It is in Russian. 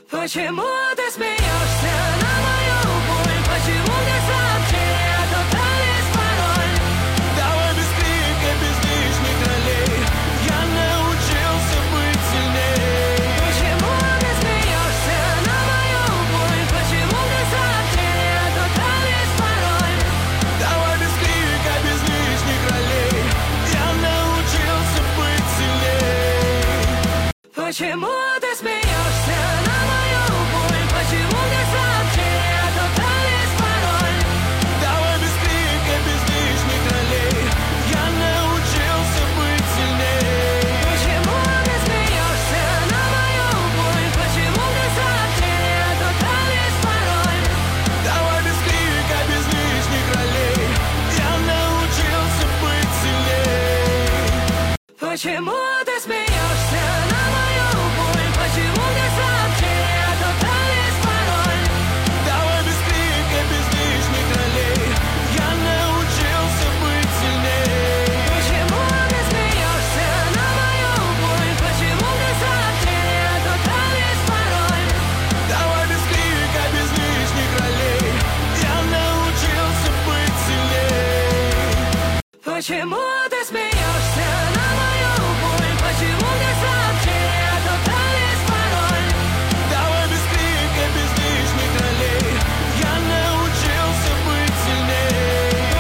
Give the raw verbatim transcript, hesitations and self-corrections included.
Почему ты смеешься на мою боль? Почему мне сообщение туда есть пароль? Давай без крика, без лишних ролей. Я научился быть сильней. Почему ты смеешься на мою боль? Почему мне сообщение туда есть пароль? Давай без крика, без лишних ролей. Я научился быть сильней. Почему ты смеешься на мою боль? Почему мне сообщение туда есть пароль? Давай без крика, без лишних ролей. Я научился быть сильней. Почему ты смеешься на мою боль? Почему мне сообщение туда есть пароль? Давай без крика, без лишних ролей. Я научился быть сильней. Почему ты смеешься на мою боль? Почему мне сообщение туда есть пароль? Давай без крика, без лишних ролей. Я научился быть сильней. Почему ты смеешься на мою боль? Почему мне сообщение туда есть пароль? Давай без крика, без лишних ролей. Я научился быть сильней. Почему ты смеешься?